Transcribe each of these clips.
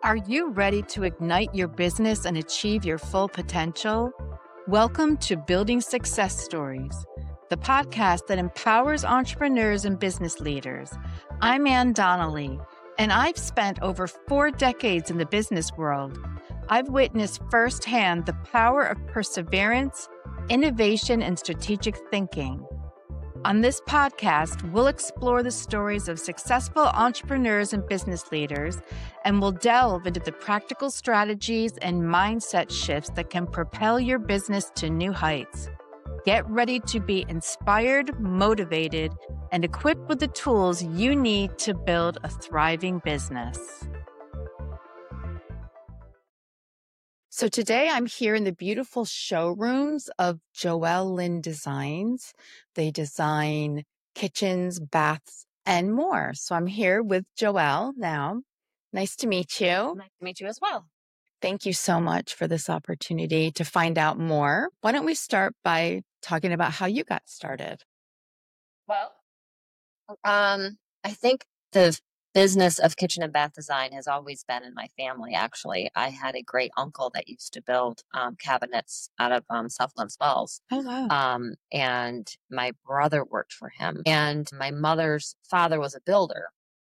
Are you ready to ignite your business and achieve your full potential? Welcome to Building Success Stories, the podcast that empowers entrepreneurs and business leaders. I'm Ann Donnelly, and I've spent over 4 decades in the business world. I've witnessed firsthand the power of perseverance, innovation, and strategic thinking. On this podcast, we'll explore the stories of successful entrepreneurs and business leaders, and we'll delve into the practical strategies and mindset shifts that can propel your business to new heights. Get ready to be inspired, motivated, and equipped with the tools you need to build a thriving business. So today I'm here in the beautiful showrooms of Joelle Lynn Designs. They design kitchens, baths, and more. So I'm here with Joelle now. Nice to meet you. Nice to meet you as well. Thank you so much for this opportunity to find out more. Why don't we start by talking about how you got started? Well, I think the business of kitchen and bath design has always been in my family, actually. I had a great uncle that used to build cabinets out of South Glens Falls. Oh, wow. And my brother worked for him. And my mother's father was a builder.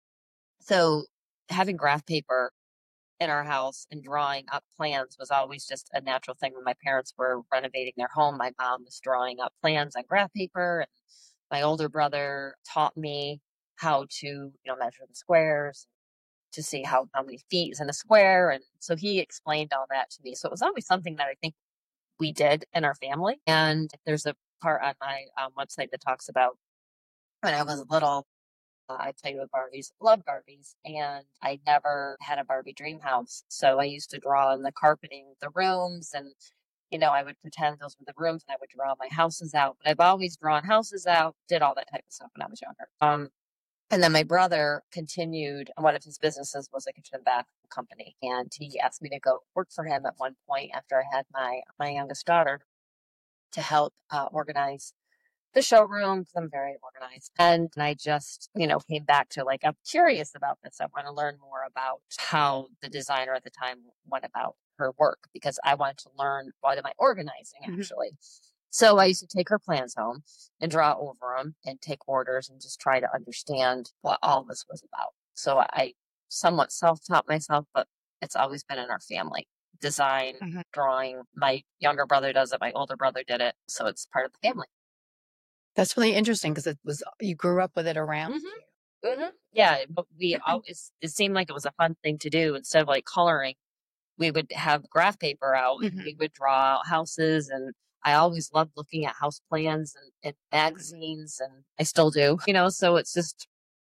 So having graph paper in our house and drawing up plans was always just a natural thing. When my parents were renovating their home, my mom was drawing up plans on graph paper. And my older brother taught me how to, measure the squares to see how many feet is in a square. And so he explained all that to me. So it was always something that I think we did in our family. And there's a part on my website that talks about when I was little, I play with Barbies, love Barbies, and I never had a Barbie dream house. So I used to draw in the carpeting, the rooms, and I would pretend those were the rooms, and I would draw my houses out. But I've always drawn houses out, did all that type of stuff when I was younger. And then my brother continued. One of his businesses was a kitchen and bath company, and he asked me to go work for him at one point after I had my youngest daughter to help organize the showroom, because I'm very organized. And I just, came back to I'm curious about this. I want to learn more about how the designer at the time went about her work, because I wanted to learn what am I organizing actually. So I used to take her plans home and draw over them and take orders and just try to understand what all this was about. So I somewhat self-taught myself, but it's always been in our family. Design, drawing. My younger brother does it. My older brother did it. So it's part of the family. That's really interesting because you grew up with it around you. Yeah, but we always, it seemed like it was a fun thing to do. Instead of coloring, we would have graph paper out and we would draw out houses. And I always loved looking at house plans and magazines, and I still do, so it's just,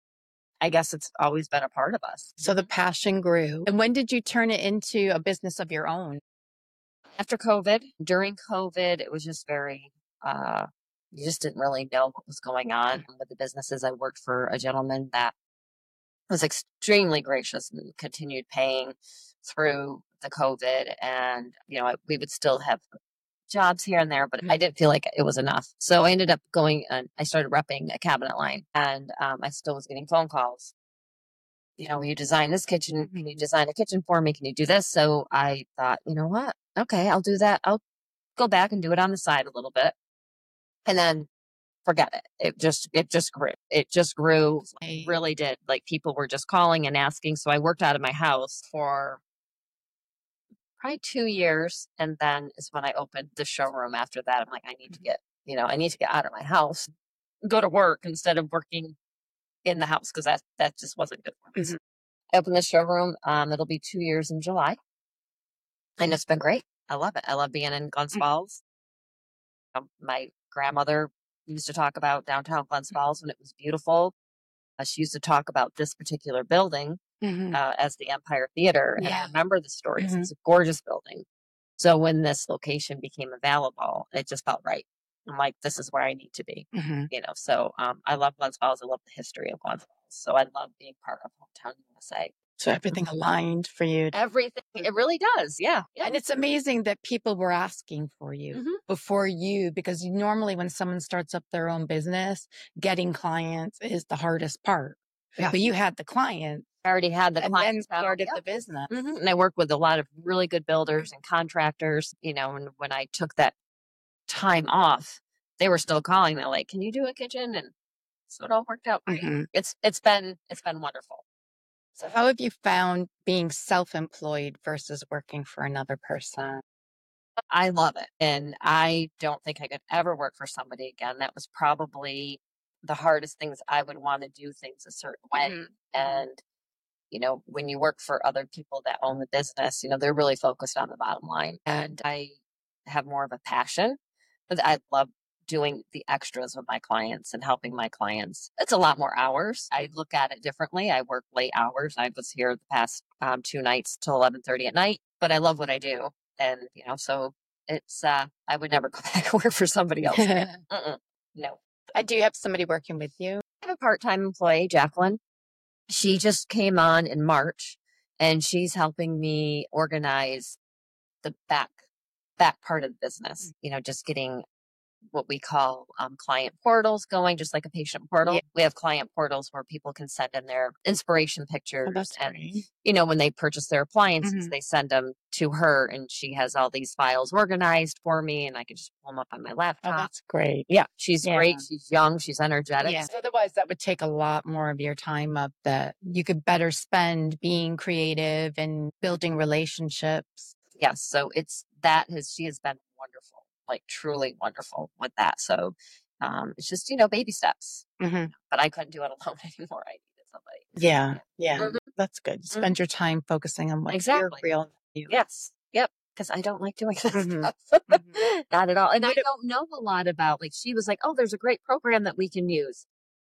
I guess it's always been a part of us. So the passion grew. And when did you turn it into a business of your own? After COVID. During COVID, it was just very, you just didn't really know what was going on with the businesses. I worked for a gentleman that was extremely gracious and continued paying through the COVID. And, we would still have jobs here and there, but I didn't feel like it was enough. So I ended up going and I started repping a cabinet line, and I still was getting phone calls. Will you design this kitchen? Can you design a kitchen for me? Can you do this? So I thought, you know what? Okay, I'll do that. I'll go back and do it on the side a little bit. And then forget it. It just grew. It just grew. It really did. People were just calling and asking. So I worked out of my house for probably 2 years. And then is when I opened the showroom after that. I'm like, I need to get out of my house, go to work instead of working in the house, because that just wasn't good for me. I opened the showroom. It'll be 2 years in July. And it's been great. I love it. I love being in Glens Falls. My grandmother used to talk about downtown Glens Falls when it was beautiful. She used to talk about this particular building as the Empire Theater. And I remember the stories. It's a gorgeous building. So when this location became available, it just felt right. I'm like, this is where I need to be. So I love Glens Falls. I love the history of Glens Falls. So I love being part of Hometown USA. So everything aligned for you. Everything. It really does. Yeah. And it's amazing that people were asking for you before you, because normally when someone starts up their own business, getting clients is the hardest part. Yeah. But you had the clients I already had the And then clients. started the business. And I worked with a lot of really good builders and contractors, and when I took that time off, they were still calling. They're like, "Can you do a kitchen?" And so it all worked out great. It's been wonderful. So how have you found being self-employed versus working for another person? I love it. And I don't think I could ever work for somebody again. That was probably the hardest things. I would want to do things a certain way. And, when you work for other people that own the business, they're really focused on the bottom line. And I have more of a passion, but I love doing the extras with my clients and helping my clients. It's a lot more hours. I look at it differently. I work late hours. I was here the past 2 nights till 11:30 at night, but I love what I do. And, so it's, I would never go back and work for somebody else. No. Do you have somebody working with you? I have a part-time employee, Jacqueline. She just came on in March, and she's helping me organize the back part of the business, just getting what we call client portals going, just like a patient portal. Yeah. We have client portals where people can send in their inspiration pictures. That's and, great. when they purchase their appliances, they send them to her, and she has all these files organized for me, and I can just pull them up on my laptop. Oh, that's great. Yeah, she's great. She's young. She's energetic. Yeah. Otherwise, that would take a lot more of your time up that you could better spend being creative and building relationships. Yes. So she has been wonderful, like truly wonderful with that. So it's just, baby steps. But I couldn't do it alone anymore. I needed somebody. Yeah. That's good. Spend your time focusing on what's your real value. Yes. Yep. Because I don't like doing this stuff. Not at all. And I don't know a lot about, like, she was like, "Oh, there's a great program that we can use."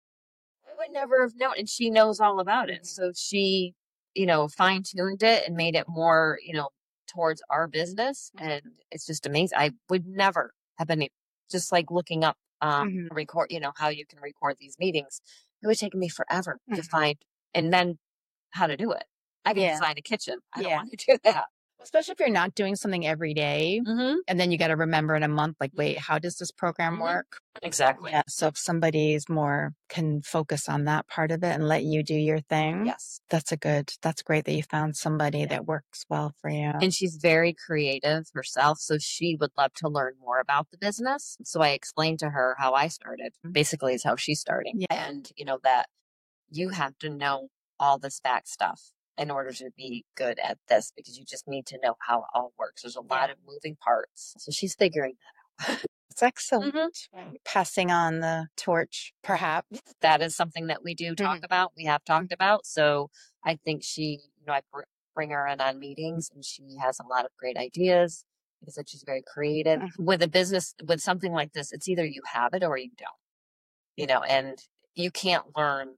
I would never have known. And she knows all about it. So she, fine-tuned it and made it more, towards our business. And it's just amazing. I would never have been just like looking up record, how you can record these meetings. It would take me forever to find and then how to do it. I can design a kitchen. I don't want to do that. Especially if you're not doing something every day, and then you got to remember in a month, like, wait, how does this program work? Exactly. Yeah. So if somebody's can focus on that part of it and let you do your thing. Yes. That's great that you found somebody that works well for you. And she's very creative herself. So she would love to learn more about the business. So I explained to her how I started, basically is how she's starting. Yeah. And, that you have to know all this back stuff in order to be good at this, because you just need to know how it all works. There's a lot of moving parts. So she's figuring that out. It's excellent. Passing on the torch, perhaps. That is something that we do talk about. We have talked about. So I think she, I bring her in on meetings, and she has a lot of great ideas because she's very creative. With a business, with something like this, it's either you have it or you don't, and you can't learn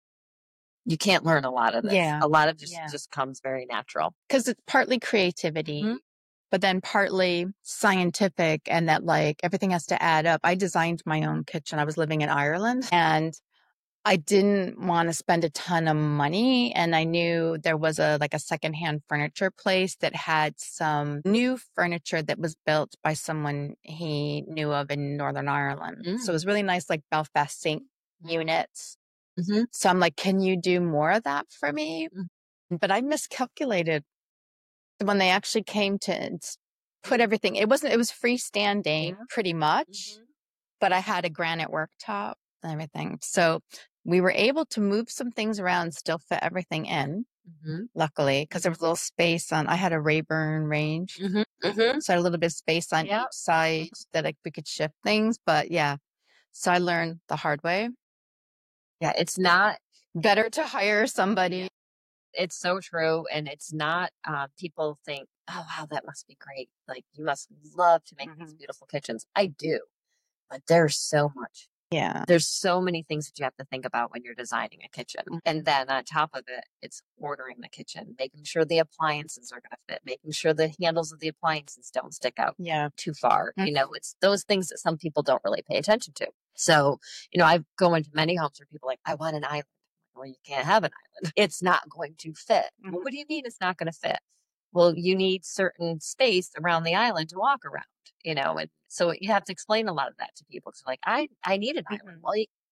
a lot of this. Yeah. A lot of just comes very natural. Because it's partly creativity, but then partly scientific, and that, like, everything has to add up. I designed my own kitchen. I was living in Ireland, and I didn't want to spend a ton of money. And I knew there was a secondhand furniture place that had some new furniture that was built by someone he knew of in Northern Ireland. So it was really nice, like Belfast sink units. So I'm like, can you do more of that for me? But I miscalculated when they actually came to put everything. It was freestanding pretty much, but I had a granite worktop and everything. So we were able to move some things around, still fit everything in, luckily, because there was a little space I had a Rayburn range. So I had a little bit of space on each side that we could shift things. But so I learned the hard way. Yeah, it's not better to hire somebody. It's so true. And it's not, people think, "Oh, wow, that must be great. Like, you must love to make these beautiful kitchens." I do, but there's so much. Yeah. There's so many things that you have to think about when you're designing a kitchen. And then on top of it, it's ordering the kitchen, making sure the appliances are going to fit, making sure the handles of the appliances don't stick out too far. It's those things that some people don't really pay attention to. So, I go into many homes where people are like, "I want an island." Well, you can't have an island. It's not going to fit. Well, what do you mean it's not going to fit? Well, you need certain space around the island to walk around, and so you have to explain a lot of that to people. So like, I need an island. Well,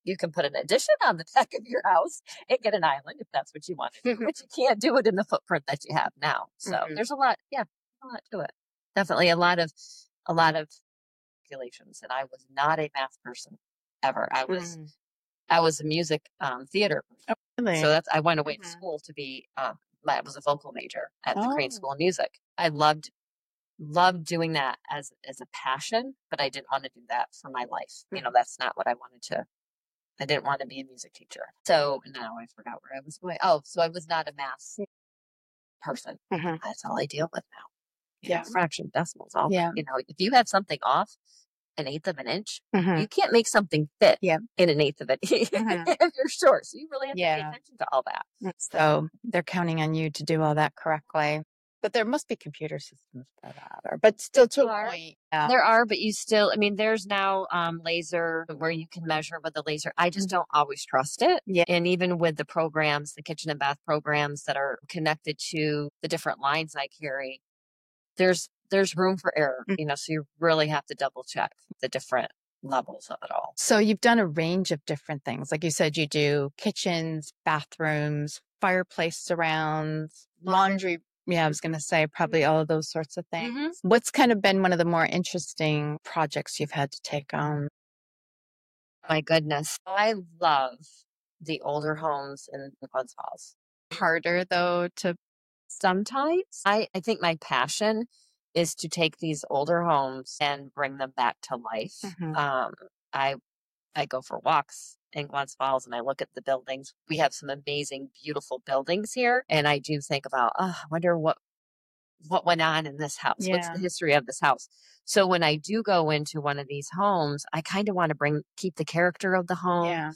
You can put an addition on the back of your house and get an island if that's what you want to do, but you can't do it in the footprint that you have now. So there's a lot to it. Definitely a lot of calculations. And I was not a math person ever. I was a music theater person. Oh, really? So I went away to school to be I was a vocal major at the Crane School of Music. I loved doing that as a passion, but I didn't want to do that for my life. That's not what I wanted to. I didn't want to be a music teacher. So now I forgot where I was going. Oh, so I was not a math person. That's all I deal with now. Fraction, decimals, all. If you have something off an eighth of an inch, you can't make something fit in an eighth of an inch if you're short. So you really have to pay attention to all that. So they're counting on you to do all that correctly. But there must be computer systems for that, but still to a point. There are, but you still, there's now laser where you can measure with the laser. I just don't always trust it. And even with the programs, the kitchen and bath programs that are connected to the different lines I carry, there's room for error, so you really have to double check the different levels of it all. So you've done a range of different things. Like you said, you do kitchens, bathrooms, fireplace surrounds, laundry. Yeah, I was going to say probably all of those sorts of things. What's kind of been one of the more interesting projects you've had to take on? My goodness. I love the older homes in Glens Falls. Harder though to sometimes. I think my passion is to take these older homes and bring them back to life. I go for walks in Glens Falls and I look at the buildings. We have some amazing, beautiful buildings here. And I do think about, I wonder what went on in this house. What's the history of this house? So when I do go into one of these homes, I kind of want to keep the character of the home.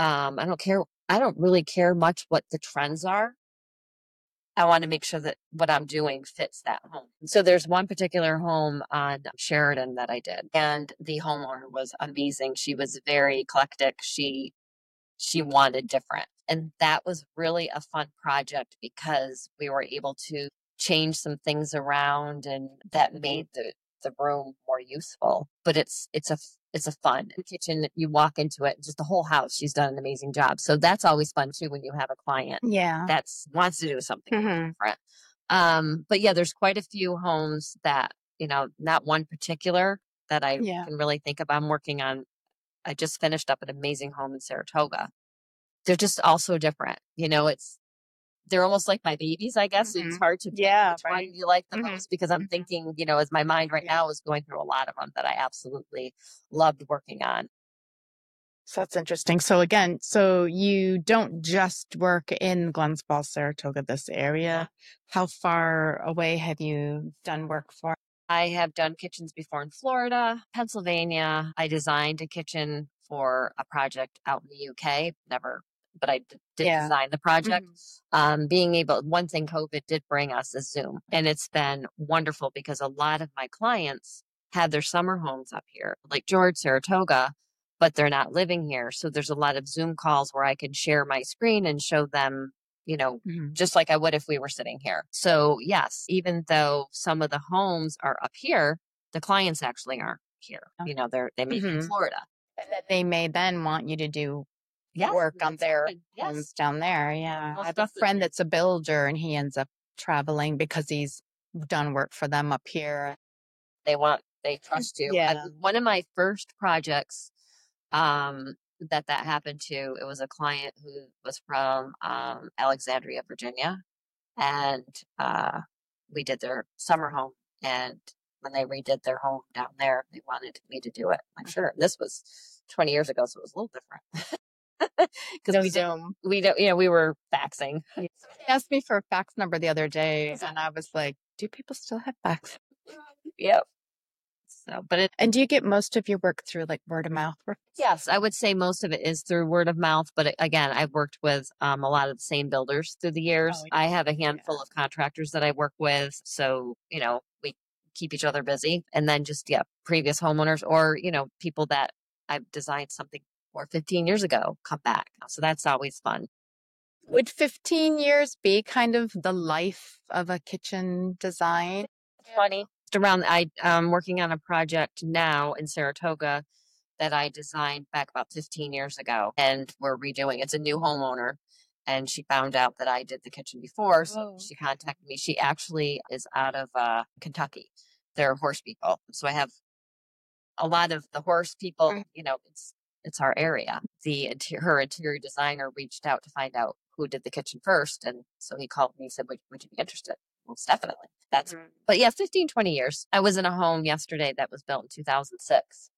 I don't really care much what the trends are. I want to make sure that what I'm doing fits that home. So there's one particular home on Sheridan that I did, and the homeowner was amazing. She was very eclectic. She wanted different. And that was really a fun project because we were able to change some things around and that made the room more useful. But it's a fun kitchen. You walk into it, just the whole house. She's done an amazing job. So that's always fun too when you have a client that wants to do something different. But there's quite a few homes that, not one particular that I can really think of. I'm working on. I just finished up an amazing home in Saratoga. They're just all so different. They're almost like my babies, I guess. It's hard to pick which one you like the most because I'm thinking, as my mind right now is going through a lot of them that I absolutely loved working on. So that's interesting. So again, you don't just work in Glens Falls, Saratoga, this area. How far away have you done work for? I have done kitchens before in Florida, Pennsylvania. I designed a kitchen for a project out in the UK. Never, but I did design the project. One thing COVID did bring us is Zoom. And it's been wonderful because a lot of my clients had their summer homes up here, like George, Saratoga, but they're not living here. So there's a lot of Zoom calls where I can share my screen and show them, just like I would if we were sitting here. So yes, even though some of the homes are up here, the clients actually aren't here. They may be in Florida. And that they may then want you to do work on their homes down there. Yeah. I have a friend that's a builder and he ends up traveling because he's done work for them up here. They trust you. One of my first projects, that happened to, it was a client who was from Alexandria, Virginia, and we did their summer home. And when they redid their home down there, they wanted me to do it. I'm sure this was 20 years ago, so it was a little different. Because we were faxing. He asked me for a fax number the other day, and I was like, "Do people still have fax?" Yep. And do you get most of your work through like word of mouth? Yes, I would say most of it is through word of mouth. But again, I've worked with a lot of the same builders through the years. I have a handful of contractors that I work with. So, we keep each other busy. And then just, previous homeowners or, people that I've designed something for 15 years ago come back. So that's always fun. Would 15 years be kind of the life of a kitchen design? Funny. I'm working on a project now in Saratoga that I designed back about 15 years ago, and we're redoing. It's a new homeowner, and she found out that I did the kitchen before, so she contacted me. She actually is out of Kentucky. They're horse people, so I have a lot of the horse people. It's our area. Her interior designer reached out to find out who did the kitchen first, and so he called me and said, would you be interested? Most definitely. But yeah, 15, 20 years. I was in a home yesterday that was built in 2006.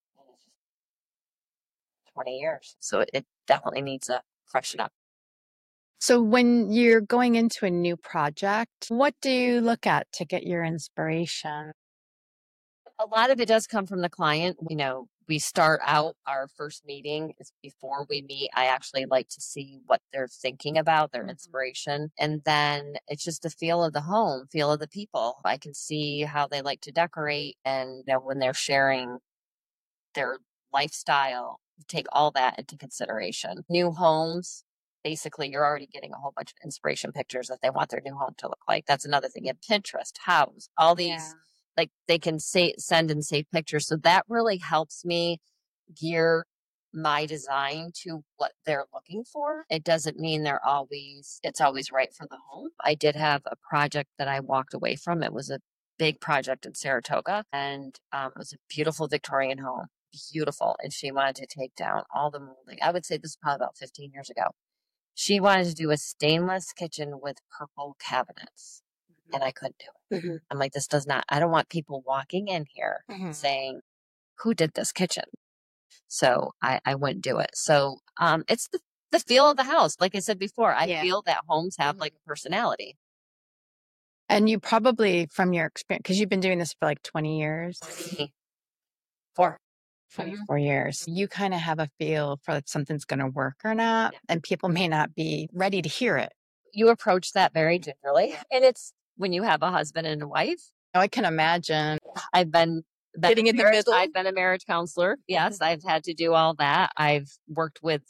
20 years. So it definitely needs a freshen up. So when you're going into a new project, what do you look at to get your inspiration? A lot of it does come from the client. We start out our first meeting is before we meet. I actually like to see what they're thinking about, their inspiration. And then it's just the feel of the home, feel of the people. I can see how they like to decorate, and when they're sharing their lifestyle, take all that into consideration. New homes, basically, you're already getting a whole bunch of inspiration pictures that they want their new home to look like. That's another thing. You have Pinterest, House, all these, like they can send and save pictures. So that really helps me gear my design to what they're looking for. It doesn't mean it's always right for the home. I did have a project that I walked away from. It was a big project in Saratoga, and it was a beautiful Victorian home. Beautiful. And she wanted to take down all the molding. I would say this is probably about 15 years ago. She wanted to do a stainless kitchen with purple cabinets, and I couldn't do it. I'm like, I don't want people walking in here saying, who did this kitchen? So I wouldn't do it. So it's the feel of the house. Like I said before, I feel that homes have like a personality. And you probably, from your experience, because you've been doing this for like 20 years. 24 years. You kind of have a feel for if something's going to work or not, and people may not be ready to hear it. You approach that very gingerly, and it's when you have a husband and a wife. Oh, I can imagine. I've been getting in the middle. I've been a marriage counselor. Yes, I've had to do all that. I've worked with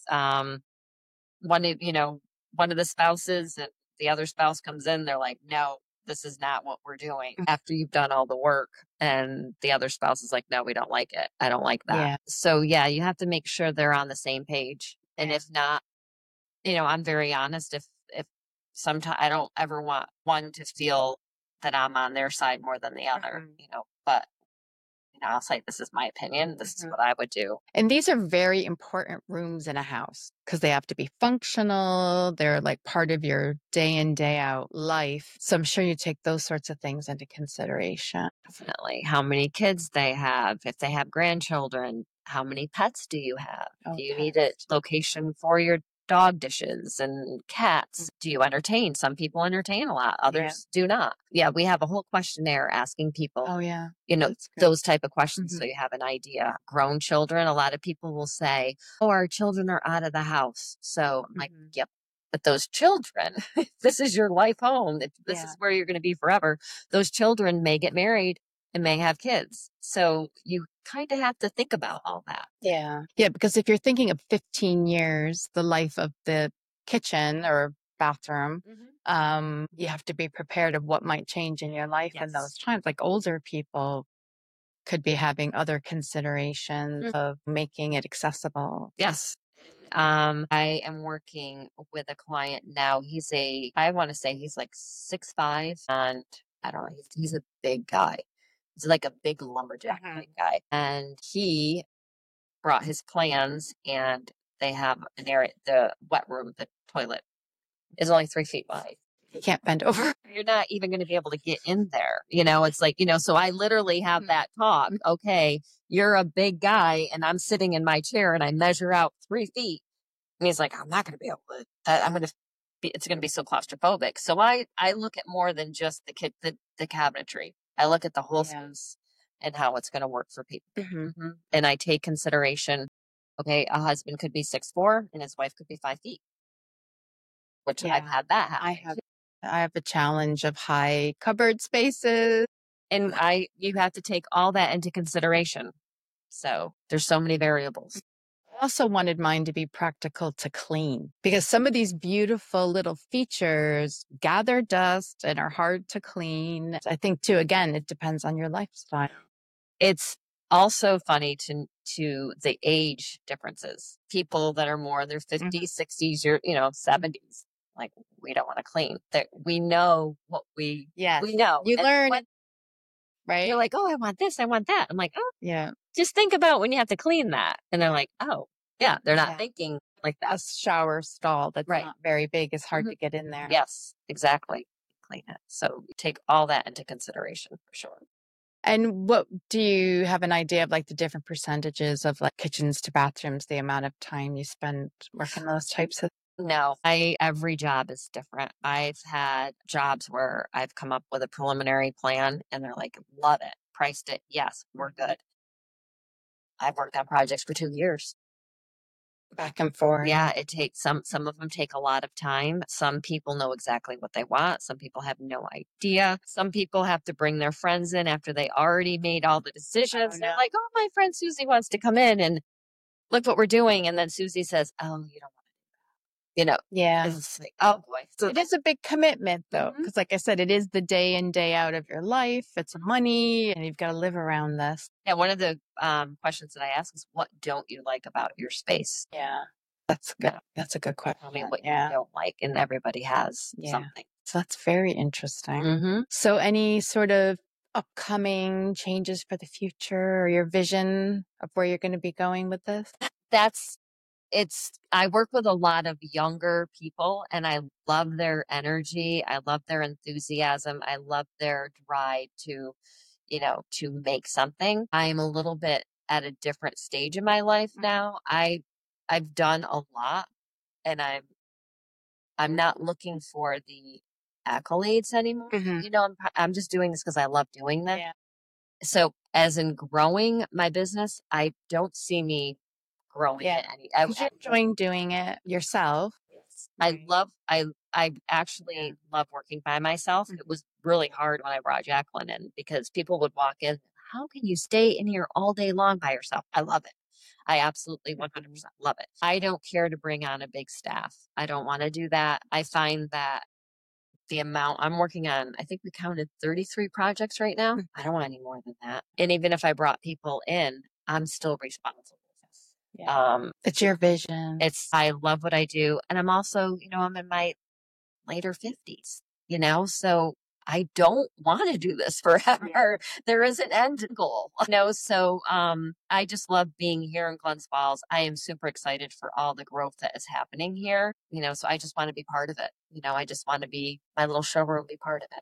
one of the spouses, and the other spouse comes in. They're like, no, this is not what we're doing, after you've done all the work. And the other spouse is like, no, we don't like it. I don't like that. Yeah. So yeah, you have to make sure they're on the same page. And if not, I'm very honest. If sometimes I don't ever want one to feel that I'm on their side more than the other, but I'll say, this is my opinion. This is what I would do. And these are very important rooms in a house because they have to be functional. They're like part of your day in, day out life. So I'm sure you take those sorts of things into consideration. Definitely. How many kids they have, if they have grandchildren, how many pets do you have? Do you need a location for your dog dishes and cats? Do you entertain? Some people entertain a lot, others do not. Yeah, we have a whole questionnaire asking people. Oh yeah. Those type of questions, so you have an idea. Grown children, a lot of people will say, oh, our children are out of the house. So I'm like, yep. But those children, this is your life home. This is where you're going to be forever. Those children may get married and may have kids. So you kind of have to think about all that. Yeah. Yeah. Because if you're thinking of 15 years, the life of the kitchen or bathroom, you have to be prepared of what might change in your life in those times. Like older people could be having other considerations of making it accessible. Yes. I am working with a client now. I want to say he's like 6'5", and I don't know, he's a big guy. He's like a big lumberjack type guy. And he brought his plans, and they have an area, the wet room, the toilet is only 3 feet wide. You can't bend over. You're not even going to be able to get in there. It's like, so I literally have that talk. Okay, you're a big guy, and I'm sitting in my chair, and I measure out 3 feet. And he's like, I'm not going to be able to, it's going to be so claustrophobic. So I look at more than just the cabinetry. I look at the whole space and how it's going to work for people. And I take consideration, okay, a husband could be 6'4" and his wife could be 5 feet, which I've had that happen. I have a challenge of high cupboard spaces. And you have to take all that into consideration. So there's so many variables. I also wanted mine to be practical to clean, because some of these beautiful little features gather dust and are hard to clean. I think too, again, it depends on your lifestyle. It's also funny to the age differences. People that are more in their 50s, 60s, or 70s, like, we don't want to clean. That we know what we know. You And learn, when right? you're like, oh, I want this, I want that. I'm like, oh, Yeah. just think about when you have to clean that. And they're like, oh, yeah, they're not thinking like A that. shower stall that's Right. not very big is hard to get in there. Yes, exactly. Clean it. So take all that into consideration for sure. And what do you have an idea of, like, the different percentages of, like, kitchens to bathrooms, the amount of time you spend working those types of? No, every job is different. I've had jobs where I've come up with a preliminary plan and they're like, love it, priced it. Yes, we're good. I've worked on projects for 2 years. Back and forth. Yeah, it takes some of them take a lot of time. Some people know exactly what they want. Some people have no idea. Some people have to bring their friends in after they already made all the decisions. They're like, oh, my friend Susie wants to come in and look what we're doing. And then Susie says, oh, you don't want to do that. Yeah. It's like, oh boy. So It is a big commitment, though, because like I said, it is the day in, day out of your life. It's money, and you've got to live around this. Yeah, one of the questions that I ask is, what don't you like about your space? Yeah, that's good. Yeah. That's a good question. Tell me what you don't like, and everybody has something. So that's very interesting. Mm-hmm. So any sort of upcoming changes for the future, or your vision of where you're going to be going with this? I work with a lot of younger people and I love their energy. I love their enthusiasm. I love their drive to make something. I'm a little bit at a different stage in my life now. I've done a lot and I'm not looking for the accolades anymore. I'm just doing this because I love doing this. Yeah. So as in growing my business, I don't see me growing it any. You're enjoying doing it yourself. I actually love working by myself. It was really hard when I brought Jacqueline in because people would walk in, how can you stay in here all day long by yourself? I love it. I absolutely 100% love it. I don't care to bring on a big staff. I don't want to do that. I find that the amount I'm working on, I think we counted 33 projects right now. I don't want any more than that. And even if I brought people in, I'm still responsible. Yeah. It's your vision. I love what I do. And I'm also, I'm in my later 50s, so I don't want to do this forever. Yeah. There is an end goal, so I just love being here in Glens Falls. I am super excited for all the growth that is happening here, so I just want to be part of it. I just want to be, my little showroom, be part of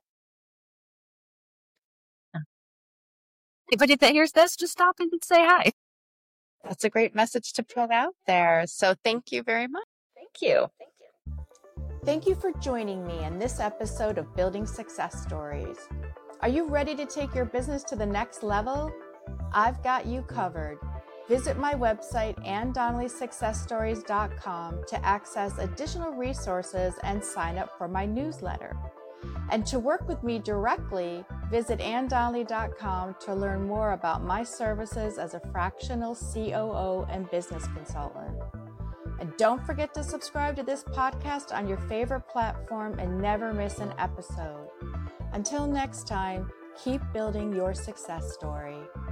it. Anybody that hears this, just stop and say hi. That's a great message to put out there. So thank you very much. Thank you. Thank you for joining me in this episode of Building Success Stories. Are you ready to take your business to the next level? I've got you covered. Visit my website, AnnDonnellySuccessStories.com, to access additional resources and sign up for my newsletter. And to work with me directly, visit AnnDonnelly.com to learn more about my services as a fractional COO and business consultant. And don't forget to subscribe to this podcast on your favorite platform and never miss an episode. Until next time, keep building your success story.